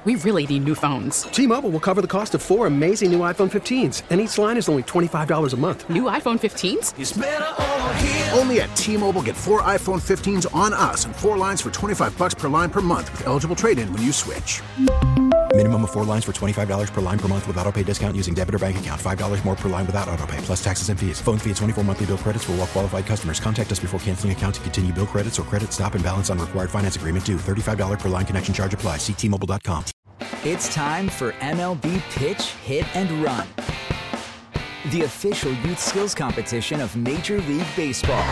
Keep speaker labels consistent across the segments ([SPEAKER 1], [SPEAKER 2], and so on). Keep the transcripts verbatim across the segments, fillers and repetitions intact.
[SPEAKER 1] We really need new phones.
[SPEAKER 2] T-Mobile will cover the cost of four amazing new iPhone fifteens, and each line is only twenty-five dollars a month.
[SPEAKER 1] New iPhone fifteens?
[SPEAKER 3] It's better over here.
[SPEAKER 4] Only at T-Mobile, get four iPhone fifteens on us and four lines for twenty-five dollars per line per month with eligible trade-in when you switch.
[SPEAKER 5] Minimum of four lines for twenty-five dollars per line per month with autopay discount using debit or bank account. five dollars more per line without autopay, plus taxes and fees. Phone fee at twenty-four monthly bill credits for well-qualified customers. Contact us before canceling account to continue bill credits or credit stop and balance on required finance agreement due. thirty-five dollars per line connection charge applies. See T Mobile dot com.
[SPEAKER 6] It's time for M L B Pitch, Hit, and Run, the official youth skills competition of Major League Baseball.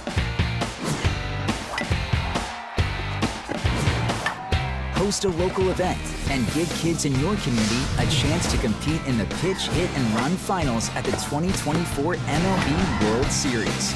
[SPEAKER 6] Host a local event and give kids in your community a chance to compete in the Pitch, Hit, and Run finals at the twenty twenty-four M L B World Series.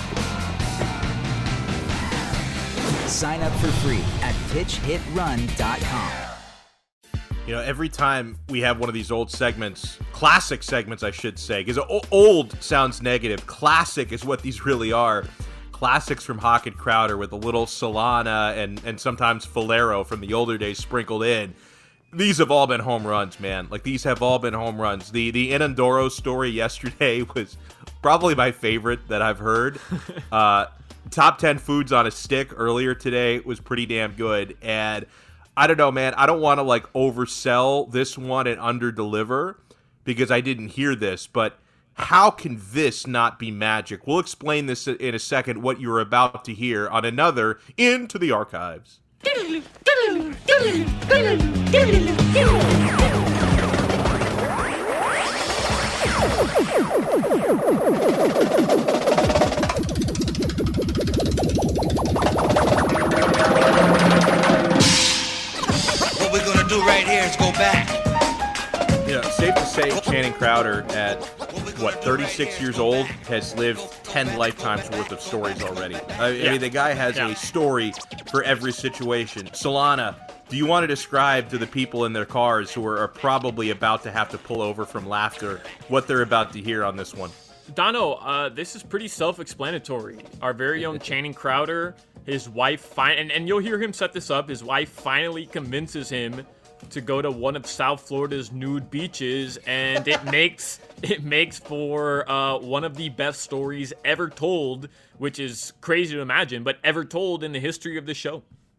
[SPEAKER 6] Sign up for free at pitch hit run dot com.
[SPEAKER 7] You know, every time we have one of these old segments, classic segments, I should say, because old sounds negative. Classic is what these really are. Classics from Hawk and Crowder with a little Solana and, and sometimes Falero from the older days sprinkled in. These have all been home runs, man. Like, these have all been home runs. The the Inandoro story yesterday was probably my favorite that I've heard. Uh, top ten foods on a stick earlier today was pretty damn good. And I don't know, man. I don't want to, like, oversell this one and underdeliver because I didn't hear this, but how can this not be magic? We'll explain this in a second, what you're about to hear on another Into the Archives.
[SPEAKER 3] What we're gonna do right here is go back.
[SPEAKER 7] You know, safe to say Channing Crowder at, what, thirty-six years old, has lived ten lifetimes worth of stories already. I, yeah. I mean, the guy has yeah. a story for every situation. Solana, do you want to describe to the people in their cars who are, are probably about to have to pull over from laughter what they're about to hear on this one?
[SPEAKER 8] Dono, uh, this is pretty self-explanatory. Our very own Channing Crowder, his wife, fi- and, and you'll hear him set this up, his wife finally convinces him to go to one of South Florida's nude beaches, and it makes it makes for uh, one of the best stories ever told, which is crazy to imagine, but ever told in the history of the show.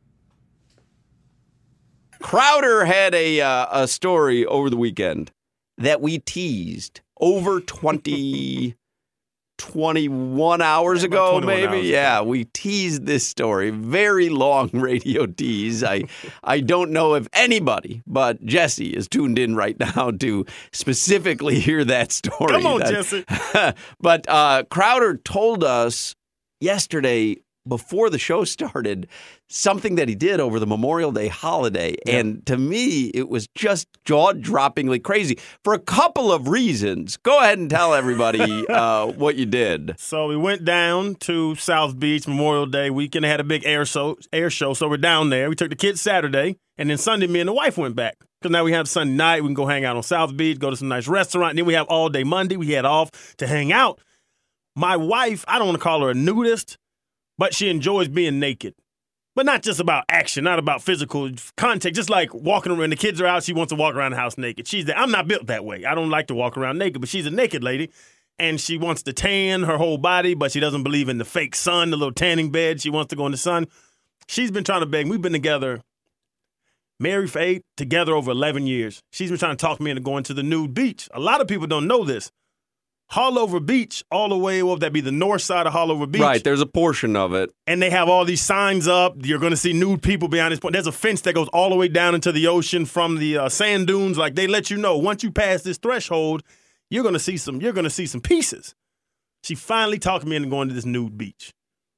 [SPEAKER 9] Crowder had a uh, a story over the weekend that we teased over twenty, twenty-one hours
[SPEAKER 10] yeah,
[SPEAKER 9] ago, maybe.
[SPEAKER 10] Hours
[SPEAKER 9] yeah,
[SPEAKER 10] ago.
[SPEAKER 9] we teased this story. Very long radio tease. I I don't know if anybody but Jesse is tuned in right now to specifically hear that story.
[SPEAKER 10] Come on,
[SPEAKER 9] that,
[SPEAKER 10] Jesse.
[SPEAKER 9] But uh, Crowder told us yesterday, before the show started, something that he did over the Memorial Day holiday. Yeah. And to me, it was just jaw-droppingly crazy for a couple of reasons. Go ahead and tell everybody uh, what you did.
[SPEAKER 10] So we went down to South Beach Memorial Day weekend. They had a big air show, air show, so we're down there. We took the kids Saturday, and then Sunday, me and the wife went back. Because now we have Sunday night. We can go hang out on South Beach, go to some nice restaurant. And then we have all day Monday. We had off to hang out. My wife, I don't want to call her a nudist, but she enjoys being naked. But not just about action, not about physical contact, just like walking around. The kids are out, she wants to walk around the house naked. She's the, I'm not built that way. I don't like to walk around naked, but she's a naked lady, and she wants to tan her whole body, but she doesn't believe in the fake sun, the little tanning bed. She wants to go in the sun. She's been trying to beg. We've been together, married for eight, together over eleven years. She's been trying to talk me into going to the nude beach. A lot of people don't know this. Haulover Beach, all the way up, that'd be the north side of Haulover Beach.
[SPEAKER 9] Right, there's a portion of it.
[SPEAKER 10] And they have all these signs up. You're going to see nude people behind this point. There's a fence that goes all the way down into the ocean from the uh, sand dunes. Like, they let you know, once you pass this threshold, you're going to see some, you're going to see some pieces. She finally talked me into going to this nude beach.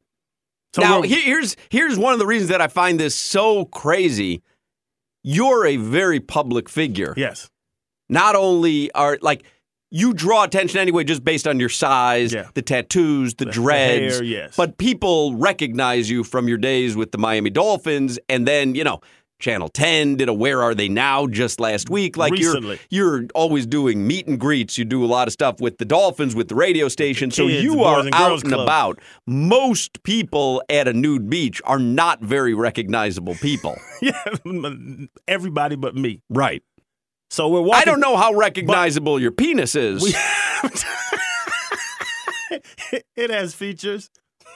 [SPEAKER 9] So now, here's here's one of the reasons that I find this so crazy. You're a very public figure.
[SPEAKER 10] Yes.
[SPEAKER 9] Not only are, like, you draw attention anyway just based on your size, yeah. the tattoos, the, the dreads.
[SPEAKER 10] The hair, yes.
[SPEAKER 9] But people recognize you from your days with the Miami Dolphins, and then, you know, Channel ten did a Where Are They Now just last week. Like
[SPEAKER 10] Recently.
[SPEAKER 9] you're you're always doing meet and greets. You do a lot of stuff with the Dolphins, with the radio station. So
[SPEAKER 10] kids,
[SPEAKER 9] you
[SPEAKER 10] Boys
[SPEAKER 9] are
[SPEAKER 10] and
[SPEAKER 9] out
[SPEAKER 10] Girls
[SPEAKER 9] and
[SPEAKER 10] Club.
[SPEAKER 9] about. Most people at a nude beach are not very recognizable people.
[SPEAKER 10] Yeah, everybody but me.
[SPEAKER 9] Right.
[SPEAKER 10] So we're walking.
[SPEAKER 9] I don't know how recognizable your penis is.
[SPEAKER 10] We, it has features.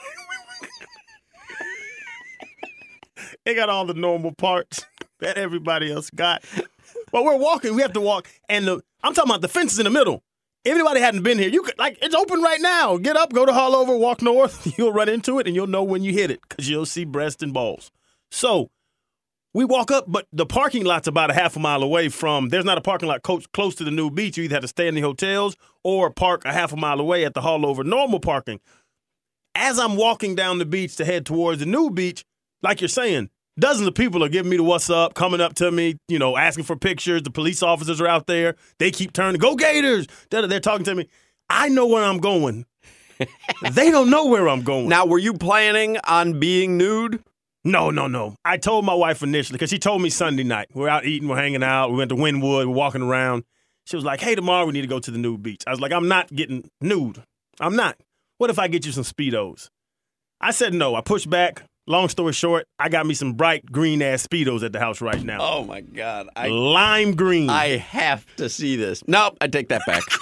[SPEAKER 10] It got all the normal parts that everybody else got. But we're walking. We have to walk. And the, I'm talking about the fence is in the middle. If anybody hadn't been here, you could, like, it's open right now. Get up, go to Harlover, walk north. You'll run into it, and you'll know when you hit it because you'll see breast and balls. So we walk up, but the parking lot's about a half a mile away from, there's not a parking lot close, close to the new beach. You either have to stay in the hotels or park a half a mile away at the Harlover normal parking. As I'm walking down the beach to head towards the new beach, like you're saying, dozens of people are giving me the what's up, coming up to me, you know, asking for pictures. The police officers are out there. They keep turning, go Gators. They're, they're talking to me. I know where I'm going. They don't know where I'm going.
[SPEAKER 9] Now, were you planning on being nude?
[SPEAKER 10] No, no, no. I told my wife initially, because she told me Sunday night. We're out eating, we're hanging out. We went to Wynwood, we're walking around. She was like, hey, tomorrow we need to go to the nude beach. I was like, I'm not getting nude. I'm not. What if I get you some Speedos? I said no. I pushed back. Long story short, I got me some bright green-ass Speedos at the house right now.
[SPEAKER 9] Oh, my God. I,
[SPEAKER 10] Lime green.
[SPEAKER 9] I have to see this. Nope, I take that back.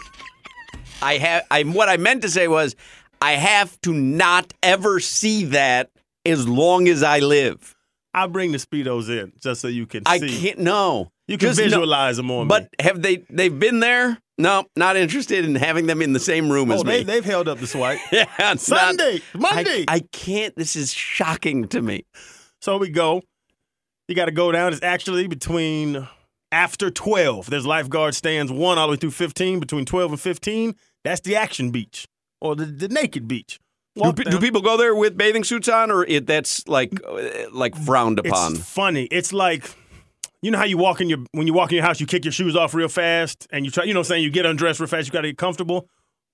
[SPEAKER 9] I have. I What I meant to say was I have to not ever see that as long as I live.
[SPEAKER 10] I'll bring the Speedos in just so you can
[SPEAKER 9] I
[SPEAKER 10] see.
[SPEAKER 9] I can't, no.
[SPEAKER 10] You can
[SPEAKER 9] Just
[SPEAKER 10] visualize
[SPEAKER 9] no,
[SPEAKER 10] them on
[SPEAKER 9] but
[SPEAKER 10] me.
[SPEAKER 9] But have they, they've been there? No, not interested in having them in the same room
[SPEAKER 10] oh,
[SPEAKER 9] as
[SPEAKER 10] they,
[SPEAKER 9] me.
[SPEAKER 10] they've held up the swipe.
[SPEAKER 9] yeah,
[SPEAKER 10] Sunday,
[SPEAKER 9] not,
[SPEAKER 10] Monday.
[SPEAKER 9] I, I can't. This is shocking to me.
[SPEAKER 10] So we go. You got to go down. It's actually between after twelve. There's lifeguard stands one all the way through fifteen. Between twelve and fifteen, that's the action beach or the, the naked beach.
[SPEAKER 9] Do, do people go there with bathing suits on, or it, that's like uh, like frowned upon?
[SPEAKER 10] It's funny. It's like, you know how you walk in your when you walk in your house, you kick your shoes off real fast, and you try. You know what I'm saying? You get undressed real fast. You got to get comfortable.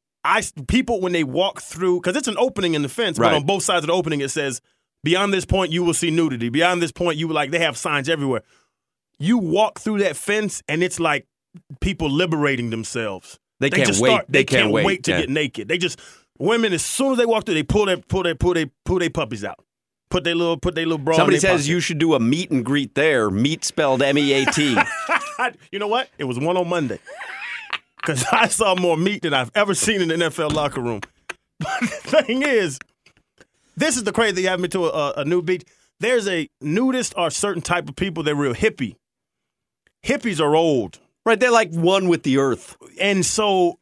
[SPEAKER 10] I people when they walk through, because it's an opening in the fence,
[SPEAKER 9] right.
[SPEAKER 10] But on both sides of the opening it says, beyond this point you will see nudity. Beyond this point you will, like, they have signs everywhere. You walk through that fence and it's like people liberating themselves.
[SPEAKER 9] They,
[SPEAKER 10] they
[SPEAKER 9] can't
[SPEAKER 10] just
[SPEAKER 9] wait.
[SPEAKER 10] Start,
[SPEAKER 9] they,
[SPEAKER 10] they
[SPEAKER 9] can't,
[SPEAKER 10] can't
[SPEAKER 9] wait,
[SPEAKER 10] wait to
[SPEAKER 9] yeah.
[SPEAKER 10] get naked. They just women as soon as they walk through, they pull their pull their pull their pull their puppies out. Put their little put their little bra.
[SPEAKER 9] Somebody
[SPEAKER 10] in their
[SPEAKER 9] says
[SPEAKER 10] pocket.
[SPEAKER 9] you should do a meet and greet there. Meet spelled M E A T.
[SPEAKER 10] You know what? It was one on Monday. Because I saw more meat than I've ever seen in the N F L locker room. But the thing is, this is the crazy thing happened to a, a new beach. There's a nudist or certain type of people, they're real hippie. Hippies are old.
[SPEAKER 9] Right, they're like one with the earth.
[SPEAKER 10] And so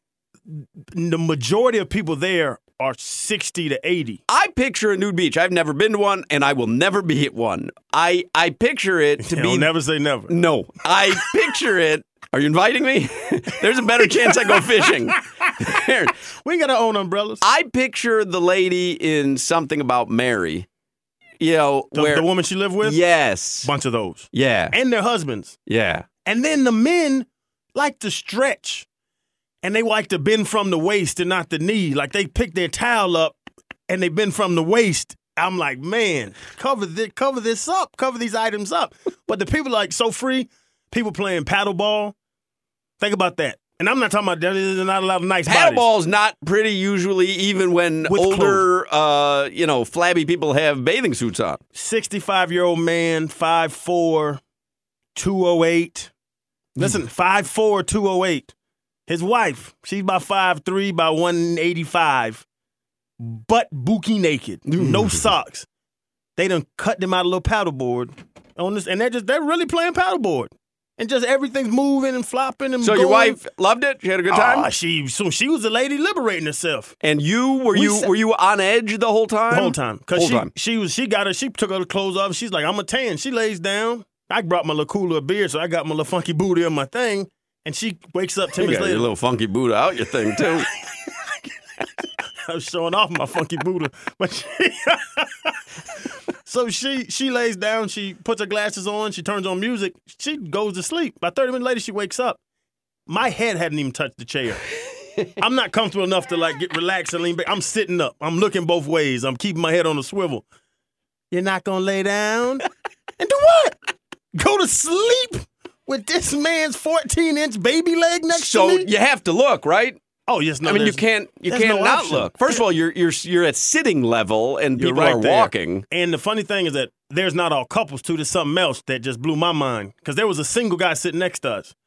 [SPEAKER 10] the majority of people there are sixty to eighty.
[SPEAKER 9] I picture a nude beach. I've never been to one, and I will never be at one. I, I picture it to
[SPEAKER 10] You
[SPEAKER 9] be...
[SPEAKER 10] know, never say never.
[SPEAKER 9] No. I picture it... Are you inviting me? There's a better chance I go fishing. There.
[SPEAKER 10] We got our own umbrellas.
[SPEAKER 9] I picture the lady in Something About Mary. You know,
[SPEAKER 10] the,
[SPEAKER 9] where...
[SPEAKER 10] the woman she lived with?
[SPEAKER 9] Yes.
[SPEAKER 10] Bunch of those.
[SPEAKER 9] Yeah.
[SPEAKER 10] And their husbands.
[SPEAKER 9] Yeah.
[SPEAKER 10] And then the men like to stretch. And they like to bend from the waist and not the knee. Like they pick their towel up and they bend from the waist. I'm like, man, cover this, cover this up, cover these items up. But the people are like so free. People playing paddleball. Think about that. And I'm not talking about there's not a lot of nice bodies.
[SPEAKER 9] Paddleball's not pretty usually, even when
[SPEAKER 10] With
[SPEAKER 9] older, uh, you know, flabby people have bathing suits on.
[SPEAKER 10] sixty-five-year-old man, five foot four, two oh eight. Listen, five foot four, two oh eight. His wife, she's about five foot three, about one eighty-five. Butt bookie naked. No socks. They done cut them out a little paddleboard on this, and they're just they're really playing paddleboard. And just everything's moving and flopping and
[SPEAKER 9] So
[SPEAKER 10] going.
[SPEAKER 9] your wife loved it? She had a good time?
[SPEAKER 10] Oh, she so she was a lady liberating herself.
[SPEAKER 9] And you were
[SPEAKER 10] We
[SPEAKER 9] you
[SPEAKER 10] sa-
[SPEAKER 9] were you on edge the whole time?
[SPEAKER 10] The whole time. Because
[SPEAKER 9] Whole
[SPEAKER 10] she,
[SPEAKER 9] time.
[SPEAKER 10] she was she got her, she took her clothes off. She's like, I'm a tan. She lays down. I brought my little cooler of beer, so I got my little funky booty on my thing. And she wakes up ten
[SPEAKER 9] You
[SPEAKER 10] minutes
[SPEAKER 9] got
[SPEAKER 10] later.
[SPEAKER 9] your little funky Buddha out your thing too.
[SPEAKER 10] I was showing off my funky Buddha. But she, so she she lays down, she puts her glasses on, she turns on music, she goes to sleep. About thirty minutes later, she wakes up. My head hadn't even touched the chair. I'm not comfortable enough to like get relaxed and lean back. I'm sitting up. I'm looking both ways. I'm keeping my head on a swivel. You're not gonna lay down? And do what? Go to sleep with this man's fourteen-inch baby leg next
[SPEAKER 9] so
[SPEAKER 10] to me?
[SPEAKER 9] you have to look, right?
[SPEAKER 10] Oh, yes, no.
[SPEAKER 9] I mean, you can't you can't
[SPEAKER 10] no
[SPEAKER 9] not
[SPEAKER 10] option.
[SPEAKER 9] look. First of all, you're you're you're at sitting level, and
[SPEAKER 10] You're
[SPEAKER 9] people
[SPEAKER 10] right
[SPEAKER 9] are
[SPEAKER 10] there.
[SPEAKER 9] walking.
[SPEAKER 10] And the funny thing is that there's not all couples, too. There's something else that just blew my mind. Because there was a single guy sitting next to us.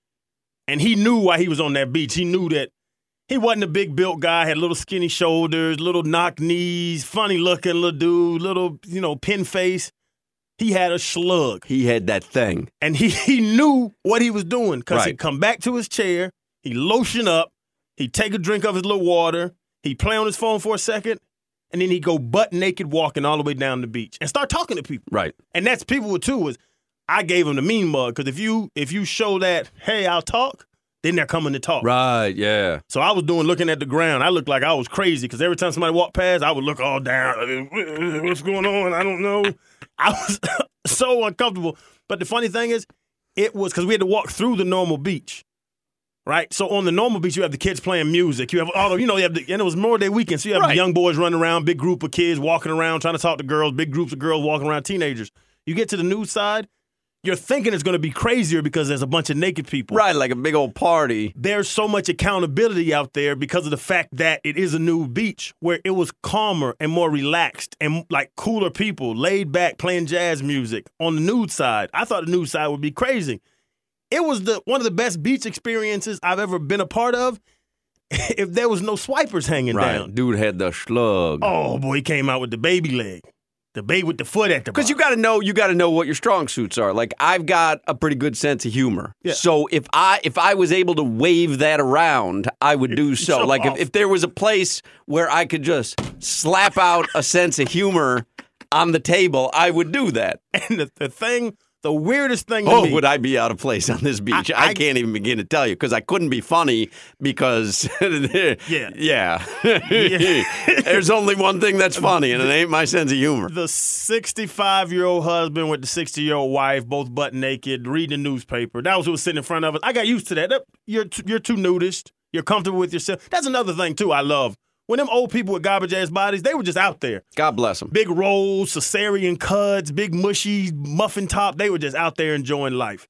[SPEAKER 10] And he knew why he was on that beach. He knew that he wasn't a big-built guy, had little skinny shoulders, little knock knees, funny-looking little dude, little, you know, pin face. He had a slug.
[SPEAKER 9] He had that thing.
[SPEAKER 10] And he, he knew what he was doing because
[SPEAKER 9] Right.
[SPEAKER 10] he'd come back to his chair, he'd lotion up, he'd take a drink of his little water, he'd play on his phone for a second, and then he'd go butt naked walking all the way down the beach and start talking to people.
[SPEAKER 9] Right.
[SPEAKER 10] And that's people with too is I gave him the mean mug because if you if you show that, hey, I'll talk, then they're coming to talk.
[SPEAKER 9] Right, yeah.
[SPEAKER 10] So I was doing looking at the ground. I looked like I was crazy because every time somebody walked past, I would look all down. What's going on? I don't know. I was so uncomfortable. But the funny thing is, it was because we had to walk through the normal beach. Right? So on the normal beach, you have the kids playing music. You have all the, you know, you have the, and it was Memorial Day weekend, so you have
[SPEAKER 9] Right.
[SPEAKER 10] the young boys running around, big group of kids walking around, trying to talk to girls, big groups of girls walking around, teenagers. You get to the news side, you're thinking it's going to be crazier because there's a bunch of naked people.
[SPEAKER 9] Right, like a big old party.
[SPEAKER 10] There's so much accountability out there because of the fact that it is a new beach where it was calmer and more relaxed and like cooler people, laid back, playing jazz music. On the nude side, I thought the nude side would be crazy. It was the one of the best beach experiences I've ever been a part of if there was no swipers hanging
[SPEAKER 9] Right.
[SPEAKER 10] down.
[SPEAKER 9] Dude had the slug.
[SPEAKER 10] Oh, boy, he came out with the baby leg. The baby with the foot at the
[SPEAKER 9] Because you got to know, you got to know what your strong suits are. Like I've got a pretty good sense of humor.
[SPEAKER 10] Yeah.
[SPEAKER 9] So if I if I was able to wave that around, I would do so.
[SPEAKER 10] Show
[SPEAKER 9] Like if,
[SPEAKER 10] off.
[SPEAKER 9] if there was a place where I could just slap out a sense of humor on the table, I would do that.
[SPEAKER 10] And the, the thing, the weirdest thing to
[SPEAKER 9] Oh,
[SPEAKER 10] me.
[SPEAKER 9] would I be out of place on this beach? I,
[SPEAKER 10] I-
[SPEAKER 9] I can't even begin to tell you because I couldn't be funny because
[SPEAKER 10] Yeah.
[SPEAKER 9] yeah.
[SPEAKER 10] Yeah.
[SPEAKER 9] There's only one thing that's funny, and it ain't my sense of humor.
[SPEAKER 10] The sixty-five-year-old husband with the sixty-year-old wife, both butt naked, reading the newspaper. That was who was sitting in front of us. I got used to that. That- You're t- you're too nudist. You're comfortable with yourself. That's another thing too. I love when them old people with garbage ass bodies. They were just out there.
[SPEAKER 9] God bless them.
[SPEAKER 10] Big rolls, cesarean cuds, big mushy muffin top. They were just out there enjoying life.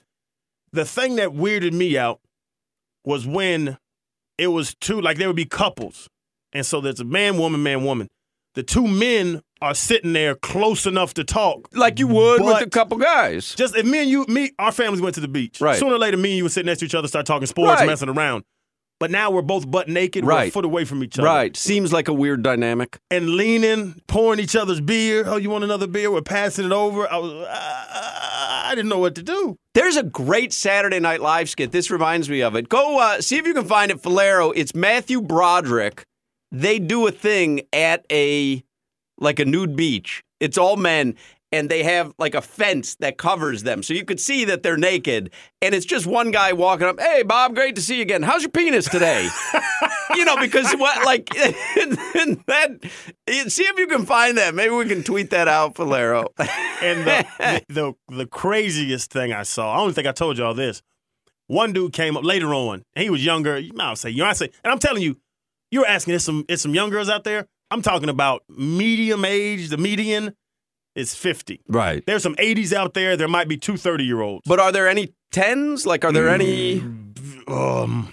[SPEAKER 10] The thing that weirded me out was when it was two, like there would be couples. And so there's a man, woman, man, woman. The two men are sitting there close enough to talk.
[SPEAKER 9] Like you would with
[SPEAKER 10] But-
[SPEAKER 9] a couple guys.
[SPEAKER 10] Just if me and you, me, our families went to the beach.
[SPEAKER 9] Right.
[SPEAKER 10] Sooner or later, me and you would sit next to each other, start talking sports,
[SPEAKER 9] Right.
[SPEAKER 10] messing around. But now we're both butt naked, we're a
[SPEAKER 9] Right.
[SPEAKER 10] foot away from each other.
[SPEAKER 9] Right. Seems like a weird dynamic.
[SPEAKER 10] And leaning, pouring each other's beer. Oh, you want another beer? We're passing it over. I was, uh, I didn't know what to do.
[SPEAKER 9] There's a great Saturday Night Live skit. This reminds me of it. Go uh, see if you can find it, Falero. It's Matthew Broderick. They do a thing at a, like a nude beach. It's all men, and they have like a fence that covers them. So you could see that they're naked, and it's just one guy walking up, hey, Bob, great to see you again. How's your penis today? You know, because what, like, and, and that, see if you can find that. Maybe we can tweet that out, Falero.
[SPEAKER 10] And the, the, the the craziest thing I saw, I don't think I told you all this. One dude came up later on. And he was younger. You might say, you know, I say, and I'm telling you, you're asking, there's some, there's some young girls out there. I'm talking about medium age. The median is fifty.
[SPEAKER 9] Right.
[SPEAKER 10] There's some eighties out there. There might be two thirty-year-olds.
[SPEAKER 9] But are there any tens? Like, are there any?
[SPEAKER 10] Um,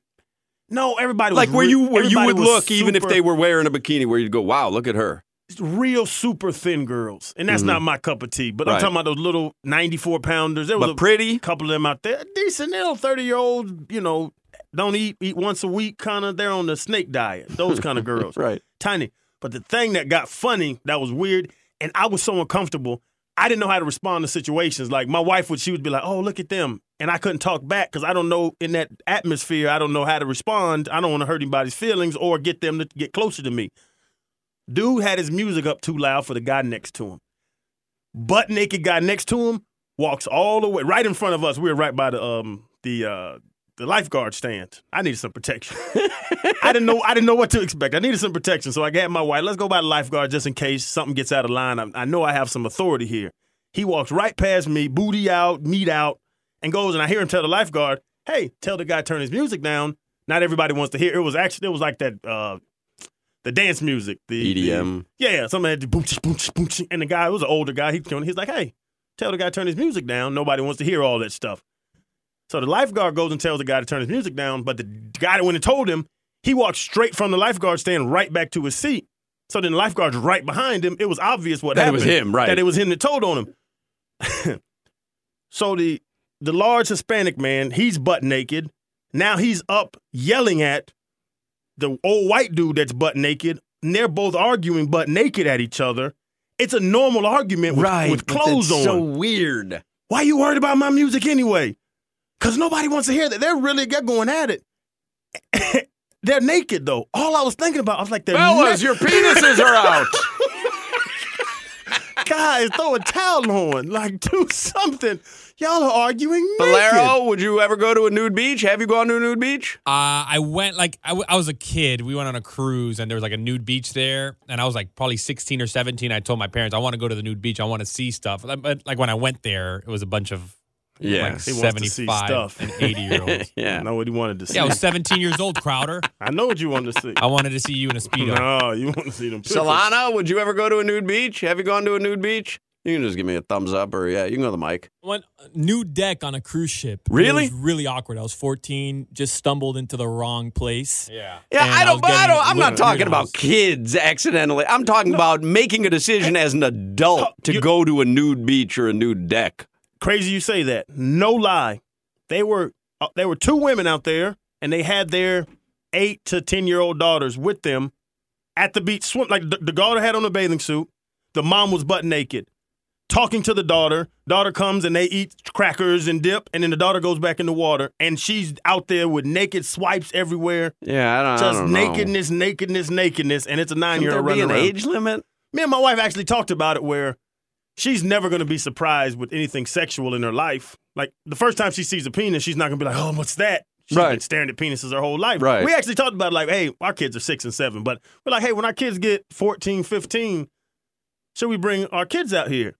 [SPEAKER 10] no, everybody was
[SPEAKER 9] Like where
[SPEAKER 10] re-
[SPEAKER 9] you where you
[SPEAKER 10] everybody
[SPEAKER 9] would
[SPEAKER 10] was
[SPEAKER 9] look even if
[SPEAKER 10] super-
[SPEAKER 9] they were wearing a bikini, where you'd go, wow, look at her.
[SPEAKER 10] real super thin girls, and that's
[SPEAKER 9] Mhm.
[SPEAKER 10] not my cup of tea. But I'm
[SPEAKER 9] Right.
[SPEAKER 10] talking about those little ninety-four pounders. There was
[SPEAKER 9] But
[SPEAKER 10] a
[SPEAKER 9] pretty?
[SPEAKER 10] couple of them out there, decent little thirty year olds. You know, don't eat eat once a week. Kind of, they're on the snake diet. Those kind of girls,
[SPEAKER 9] Right.
[SPEAKER 10] Tiny. But the thing that got funny, that was weird, and I was so uncomfortable. I didn't know how to respond to situations. Like my wife would, she would be like, "Oh, look at them," and I couldn't talk back because I don't know in that atmosphere. I don't know how to respond. I don't want to hurt anybody's feelings or get them to get closer to me. Dude had his music up too loud for the guy next to him. Butt naked guy next to him walks all the way right in front of us. We were right by the um the uh the lifeguard stand. I needed some protection. I didn't know I didn't know what to expect. I needed some protection, so I got my wife. Let's go by the lifeguard just in case something gets out of line. I, I know I have some authority here. He walks right past me, booty out, meat out, and goes. And I hear him tell the lifeguard, "Hey, tell the guy to turn his music down." Not everybody wants to hear. It was actually it was like that. Uh, The dance music, the
[SPEAKER 9] E D M.
[SPEAKER 10] the- yeah, somebody had the boom, boom, boom, and the guy it was an older guy. He he's like, "Hey, Tell the guy to turn his music down. Nobody wants to hear all that stuff. So the lifeguard goes and tells the guy to turn his music down, but the guy that went and told him, he walked straight from the lifeguard stand right back to his seat. So then the lifeguard's right behind him. It was obvious what
[SPEAKER 9] that
[SPEAKER 10] happened.
[SPEAKER 9] That it was him, right.
[SPEAKER 10] That it was him that told on him. So the the large Hispanic man, he's butt naked. Now he's up yelling at the old white dude that's butt naked, and they're both arguing butt naked at each other. It's a normal argument with,
[SPEAKER 9] right,
[SPEAKER 10] with clothes
[SPEAKER 9] but that's
[SPEAKER 10] on.
[SPEAKER 9] So weird.
[SPEAKER 10] Why are you worried about my music anyway? Because nobody wants to hear that. They're really they're going at it. They're naked, though. All I was thinking about, I was like, they're
[SPEAKER 9] Fellas,
[SPEAKER 10] naked.
[SPEAKER 9] your penises are out.
[SPEAKER 10] Guys, throw a towel on. Like, do something. Y'all are arguing naked.
[SPEAKER 9] Valero, would you ever go to a nude beach? Have you gone to a nude beach?
[SPEAKER 11] Uh, I went, like, I, w- I was a kid. We went on a cruise, and there was, like, a nude beach there. And I was, like, probably sixteen or seventeen. I told my parents, I want to go to the nude beach. I want to see stuff. But, like, when I went there, it was a bunch of,
[SPEAKER 9] yeah,
[SPEAKER 11] like,
[SPEAKER 10] he wants to see
[SPEAKER 11] seventy-five
[SPEAKER 10] stuff.
[SPEAKER 11] and eighty-year-olds.
[SPEAKER 10] Yeah. I know what he wanted to see.
[SPEAKER 11] Yeah, I was seventeen years old, Crowder.
[SPEAKER 10] I know what you wanted to see.
[SPEAKER 11] I wanted to see you in a Speedo.
[SPEAKER 10] No, you want to see them pictures.
[SPEAKER 9] Solana, would you ever go to a nude beach? Have you gone to a nude beach? You can just give me a thumbs up, or yeah, you can go to the mic.
[SPEAKER 12] Went nude deck on a cruise ship.
[SPEAKER 9] Really?
[SPEAKER 12] It was really awkward. I was fourteen, just stumbled into the wrong place.
[SPEAKER 11] Yeah.
[SPEAKER 9] Yeah,
[SPEAKER 12] And
[SPEAKER 9] I
[SPEAKER 12] I
[SPEAKER 9] don't.
[SPEAKER 12] was
[SPEAKER 9] But I
[SPEAKER 12] getting
[SPEAKER 9] don't. I'm not
[SPEAKER 12] lit-
[SPEAKER 9] talking
[SPEAKER 12] you know,
[SPEAKER 9] about
[SPEAKER 12] I was-
[SPEAKER 9] kids accidentally. I'm talking about making a decision as an adult to
[SPEAKER 10] you-
[SPEAKER 9] go to a nude beach or a nude deck.
[SPEAKER 10] Crazy you say that. No lie. They were uh, there were two women out there, and they had their eight to ten year old daughters with them at the beach. Swim like the, the daughter had on a bathing suit. The mom was butt naked, talking to the daughter. Daughter comes and they eat crackers and dip, and then the daughter goes back in the water, and she's out there with naked swipes everywhere.
[SPEAKER 9] Yeah, I don't,
[SPEAKER 10] Just
[SPEAKER 9] I don't know.
[SPEAKER 10] nakedness, nakedness, nakedness, and it's a nine
[SPEAKER 9] Shouldn't
[SPEAKER 10] year
[SPEAKER 9] there
[SPEAKER 10] old
[SPEAKER 9] be
[SPEAKER 10] running
[SPEAKER 9] an
[SPEAKER 10] around.
[SPEAKER 9] age limit?
[SPEAKER 10] Me and my wife actually talked about it where she's never going to be surprised with anything sexual in her life. Like, the first time she sees a penis, she's not going to be like, oh, what's that? She's
[SPEAKER 9] Right.
[SPEAKER 10] been staring at penises her whole life.
[SPEAKER 9] Right.
[SPEAKER 10] We actually talked about it like, hey, our kids are six and seven, but we're like, hey, when our kids get fourteen, fifteen, should we bring our kids out here?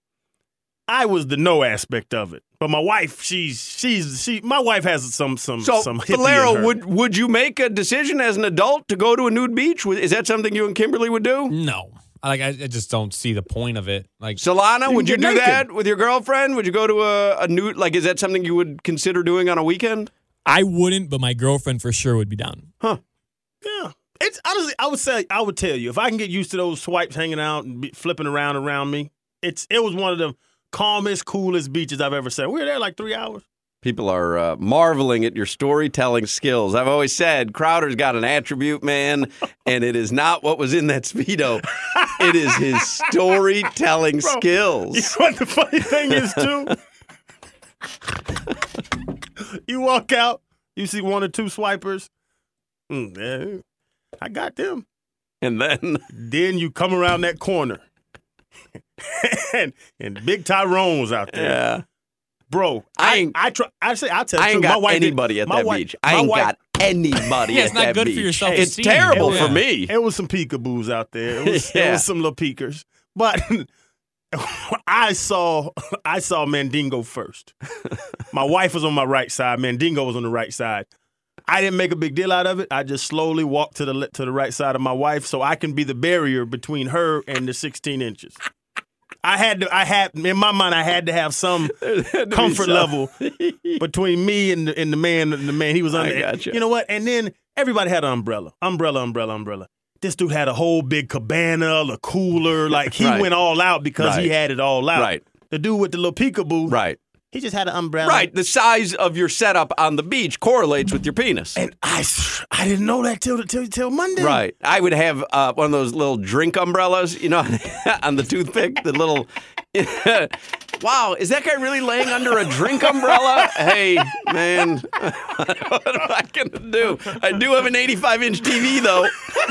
[SPEAKER 10] I was the no aspect of it. But my wife, she's, she's, she, my wife has some, some,
[SPEAKER 9] So,
[SPEAKER 10] some hippie in
[SPEAKER 9] Valero,
[SPEAKER 10] her.
[SPEAKER 9] would would you make a decision as an adult to go to a nude beach? Is that something you and Kimberly would do?
[SPEAKER 11] No. Like, I, I just don't see the point of it. Like,
[SPEAKER 9] Solana,
[SPEAKER 10] You
[SPEAKER 9] would you
[SPEAKER 10] can
[SPEAKER 9] do
[SPEAKER 10] get naked.
[SPEAKER 9] that with your girlfriend? Would you go to a, a nude? Like, is that something you would consider doing on a weekend?
[SPEAKER 12] I wouldn't, but my girlfriend for sure would be down.
[SPEAKER 10] Huh. Yeah. It's honestly, I would say, I would tell you, if I can get used to those swipes hanging out and be flipping around around me, it's it was one of the calmest, coolest beaches I've ever seen. We were there like three hours.
[SPEAKER 9] People are uh, marveling at your storytelling skills. I've always said Crowder's got an attribute, man, and it is not what was in that Speedo. It is his storytelling
[SPEAKER 10] Bro,
[SPEAKER 9] skills.
[SPEAKER 10] You know what the funny thing is, too? You walk out, you see one or two swipers. Mm, yeah, I got them.
[SPEAKER 9] And then
[SPEAKER 10] Then you come around that corner, and, and Big Tyrone's out there.
[SPEAKER 9] yeah.
[SPEAKER 10] Bro,
[SPEAKER 9] I
[SPEAKER 10] I
[SPEAKER 9] ain't-
[SPEAKER 10] I, try. I say I tell
[SPEAKER 9] I
[SPEAKER 10] you,
[SPEAKER 9] ain't
[SPEAKER 10] my
[SPEAKER 9] got
[SPEAKER 10] wife did-
[SPEAKER 9] anybody at
[SPEAKER 10] my
[SPEAKER 9] that
[SPEAKER 10] wife-
[SPEAKER 9] beach. I
[SPEAKER 10] my
[SPEAKER 9] ain't
[SPEAKER 10] wife-
[SPEAKER 9] got anybody
[SPEAKER 12] Yeah,
[SPEAKER 9] at
[SPEAKER 12] it's not
[SPEAKER 9] that
[SPEAKER 12] good for
[SPEAKER 9] beach.
[SPEAKER 12] your
[SPEAKER 9] It's
[SPEAKER 12] self-esteem.
[SPEAKER 9] terrible
[SPEAKER 12] Yeah.
[SPEAKER 9] for me.
[SPEAKER 10] It was some peekaboos out there. It was,
[SPEAKER 9] Yeah.
[SPEAKER 10] it was some little peekers. But I saw I saw Mandingo first. My wife was on my right side. Mandingo was on the right side. I didn't make a big deal out of it. I just slowly walked to the le- to the right side of my wife so I can be the barrier between her and the sixteen inches. I had to. I had in my mind. I had to have some
[SPEAKER 9] There had to be
[SPEAKER 10] comfort
[SPEAKER 9] some-
[SPEAKER 10] level between me and the, and the man. And the man he was
[SPEAKER 9] I
[SPEAKER 10] under.
[SPEAKER 9] gotcha.
[SPEAKER 10] You know what? And then everybody had an umbrella, umbrella, umbrella, umbrella. This dude had a whole big cabana, a cooler. Like he
[SPEAKER 9] Right.
[SPEAKER 10] went all out because he
[SPEAKER 9] Right.
[SPEAKER 10] had it all out.
[SPEAKER 9] Right.
[SPEAKER 10] The dude with the little peekaboo.
[SPEAKER 9] Right.
[SPEAKER 10] He just had an umbrella.
[SPEAKER 9] Right. The size of your setup on the beach correlates with your penis.
[SPEAKER 10] And I, I didn't know that till till till Monday.
[SPEAKER 9] Right. I would have uh, one of those little drink umbrellas, you know, on the toothpick, the little. Wow, is that guy really laying under a drink umbrella? Hey, man, what am I going to do? I do have an eighty-five inch T V, though.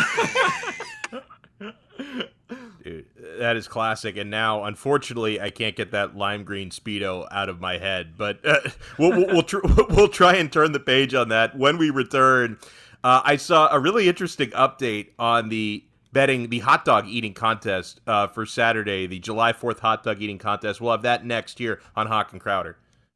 [SPEAKER 7] Dude, that is classic. And now, unfortunately, I can't get that lime green Speedo out of my head. But uh, we'll we'll we'll, tr- we'll try and turn the page on that when we return. Uh, I saw a really interesting update on the betting the hot dog eating contest uh, for Saturday, the July fourth hot dog eating contest. We'll have that next here on Hawk and Crowder.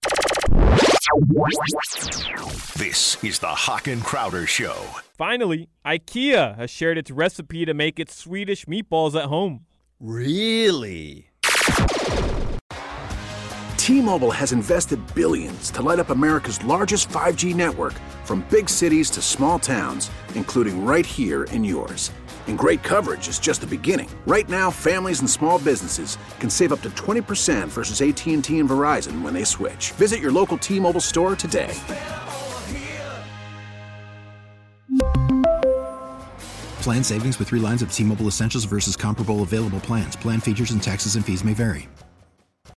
[SPEAKER 13] This is the Hawk and Crowder Show.
[SPEAKER 8] Finally, IKEA has shared its recipe to make its Swedish meatballs at home.
[SPEAKER 14] Really?
[SPEAKER 4] T-Mobile has invested billions to light up America's largest five G network, from big cities to small towns, including right here in yours. And great coverage is just the beginning. Right now, families and small businesses can save up to twenty percent versus A T and T and Verizon when they switch. Visit your local T-Mobile store today.
[SPEAKER 5] Plan savings with three lines of T-Mobile Essentials versus comparable available plans. Plan features and taxes and fees may vary.